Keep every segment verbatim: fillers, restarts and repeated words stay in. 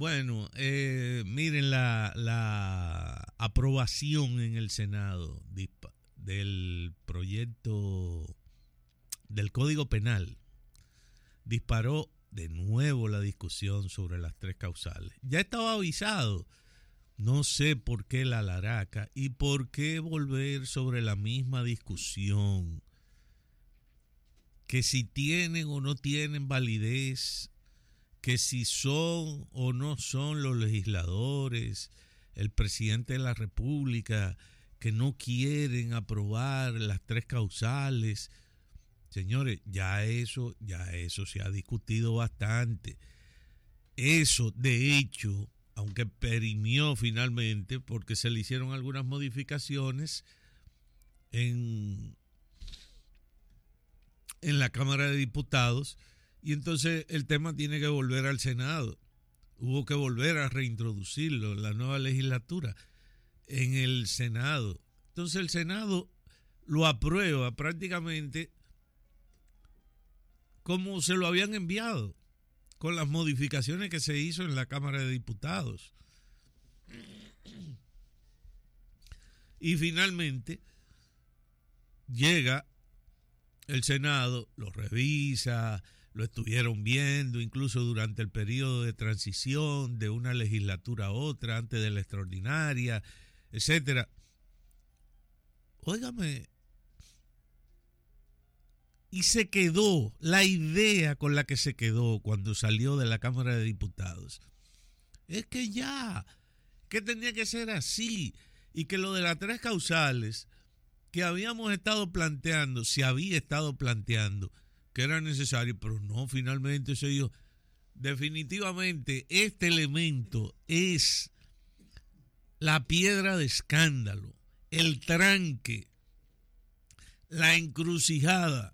Bueno, eh, miren la, la aprobación en el Senado dispa- del proyecto del Código Penal disparó de nuevo la discusión sobre las tres causales. Ya estaba avisado, no sé por qué la laraca y por qué volver sobre la misma discusión, que si tienen o no tienen validez, que si son o no son los legisladores, el presidente de la República, que no quieren aprobar las tres causales. Señores, ya eso, ya eso se ha discutido bastante. Eso, de hecho, aunque perimió finalmente, porque se le hicieron algunas modificaciones en, en la Cámara de Diputados, y entonces el tema tiene que volver al Senado. Hubo que volver a reintroducirlo, la nueva legislatura, en el Senado. Entonces el Senado lo aprueba prácticamente como se lo habían enviado, con las modificaciones que se hizo en la Cámara de Diputados. Y finalmente llega el Senado, lo revisa, lo estuvieron viendo incluso durante el periodo de transición de una legislatura a otra, antes de la extraordinaria, etcétera. Óigame, y se quedó la idea con la que se quedó cuando salió de la Cámara de Diputados. Es que ya, que tenía que ser así, y que lo de las tres causales que habíamos estado planteando, se había estado planteando, que era necesario, pero no, finalmente se dio. Definitivamente este elemento es la piedra de escándalo, el tranque, la encrucijada,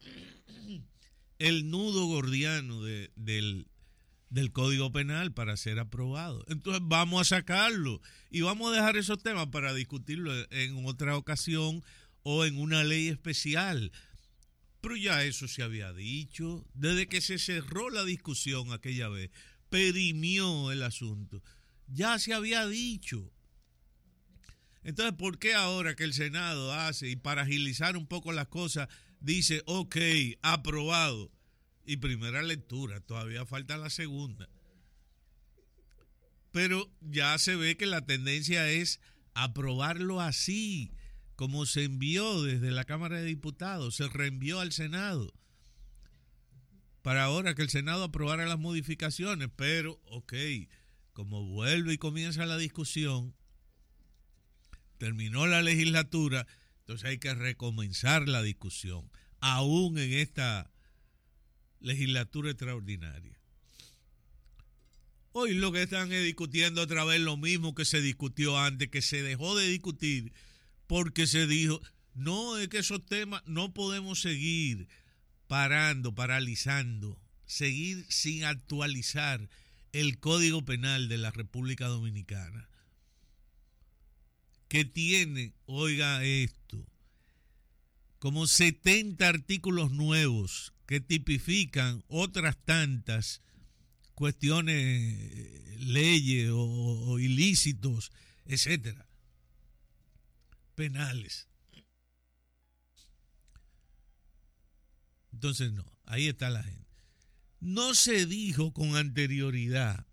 el nudo gordiano de, del, del Código Penal para ser aprobado. Entonces vamos a sacarlo y vamos a dejar esos temas para discutirlo en otra ocasión o en una ley especial. Pero ya eso se había dicho, desde que se cerró la discusión aquella vez, perimió el asunto, ya se había dicho. Entonces, ¿por qué ahora que el Senado hace, y para agilizar un poco las cosas, dice, ok, aprobado, y primera lectura, todavía falta la segunda? Pero ya se ve que la tendencia es aprobarlo así, como se envió desde la Cámara de Diputados, se reenvió al Senado, para ahora que el Senado aprobara las modificaciones. Pero, ok, como vuelve y comienza la discusión, terminó la legislatura, entonces hay que recomenzar la discusión, aún en esta legislatura extraordinaria. Hoy lo que están es discutiendo otra vez lo mismo que se discutió antes, que se dejó de discutir porque se dijo, no, es que esos temas no podemos seguir parando, paralizando, seguir sin actualizar el Código Penal de la República Dominicana, que tiene, oiga esto, como setenta artículos nuevos que tipifican otras tantas cuestiones, leyes o, o ilícitos, etcétera, penales. Entonces no, ahí está la gente. No se dijo con anterioridad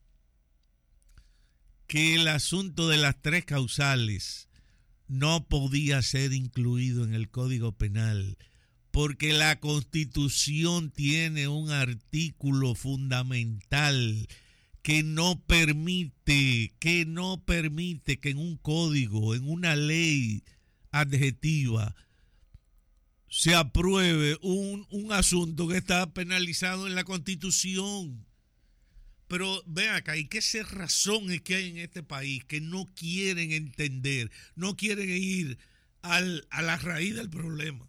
que el asunto de las tres causales no podía ser incluido en el Código Penal, porque la Constitución tiene un artículo fundamental que no permite, que no permite que en un código, en una ley adjetiva, se apruebe un, un asunto que está penalizado en la Constitución. Pero ven acá, ¿y qué razones que hay en este país que no quieren entender, no quieren ir al, a la raíz del problema?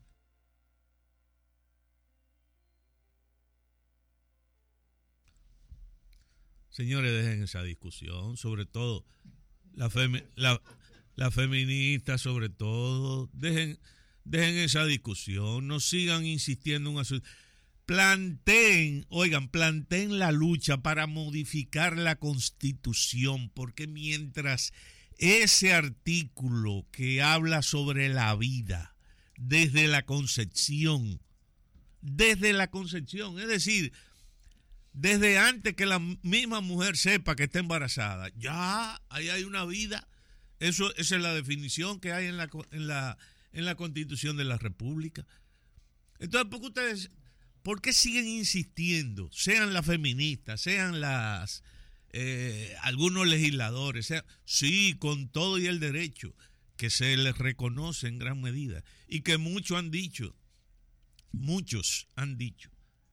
Señores, dejen esa discusión, sobre todo la, femi la, la feminista, sobre todo, dejen, dejen esa discusión, no sigan insistiendo en un asunto. planteen, oigan, planteen la lucha para modificar la Constitución, porque mientras ese artículo que habla sobre la vida desde la concepción, desde la concepción, es decir, desde antes que la misma mujer sepa que está embarazada, ya ahí hay una vida. Eso, esa es la definición que hay en la, en la, en la Constitución de la República. Entonces, ¿por qué ustedes, por qué siguen insistiendo? Sean las feministas, sean las eh, algunos legisladores, sean, sí, con todo y el derecho que se les reconoce en gran medida y que muchos han dicho, muchos han dicho,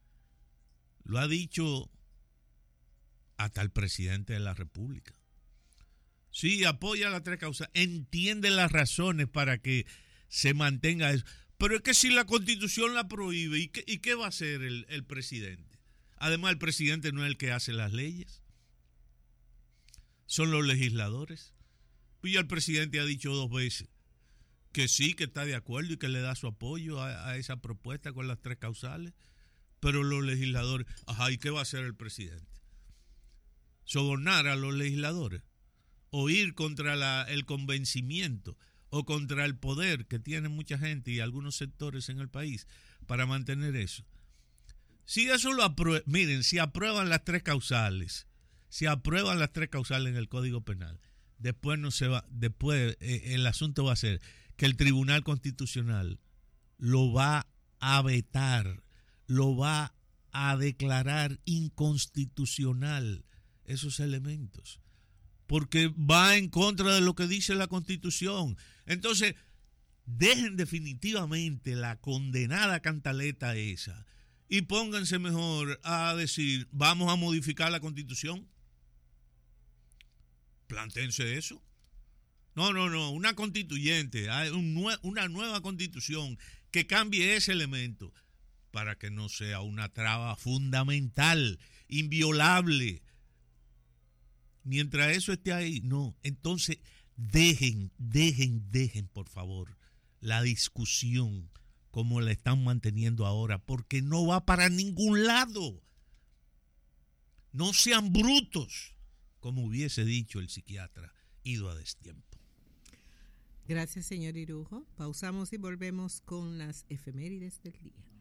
lo ha dicho hasta el presidente de la República. Sí, apoya las tres causas, entiende las razones para que se mantenga eso. Pero es que si la Constitución la prohíbe, ¿y qué, y qué va a hacer el, el presidente? Además, el presidente no es el que hace las leyes, son los legisladores. Y el presidente ha dicho dos veces que sí, que está de acuerdo y que le da su apoyo a, a esa propuesta con las tres causales. Pero los legisladores, ajá, ¿y qué va a hacer el presidente? ¿Sobornar a los legisladores? ¿O ir contra la, el convencimiento o contra el poder que tiene mucha gente y algunos sectores en el país para mantener eso? Si eso lo aprueban, miren, si aprueban las tres causales, si aprueban las tres causales en el Código Penal, después no se va, después eh, el asunto va a ser que el Tribunal Constitucional lo va a vetar, lo va a declarar inconstitucional esos elementos, porque va en contra de lo que dice la Constitución. Entonces, dejen definitivamente la condenada cantaleta esa y pónganse mejor a decir, vamos a modificar la Constitución. Plantéense eso. No, no, no, una constituyente, una nueva Constitución que cambie ese elemento para que no sea una traba fundamental, inviolable. Mientras eso esté ahí, no. Entonces, dejen, dejen, dejen, por favor, la discusión como la están manteniendo ahora, porque no va para ningún lado. No sean brutos, como hubiese dicho el psiquiatra ido a destiempo. Gracias, señor Irujo. Pausamos y volvemos con las efemérides del día.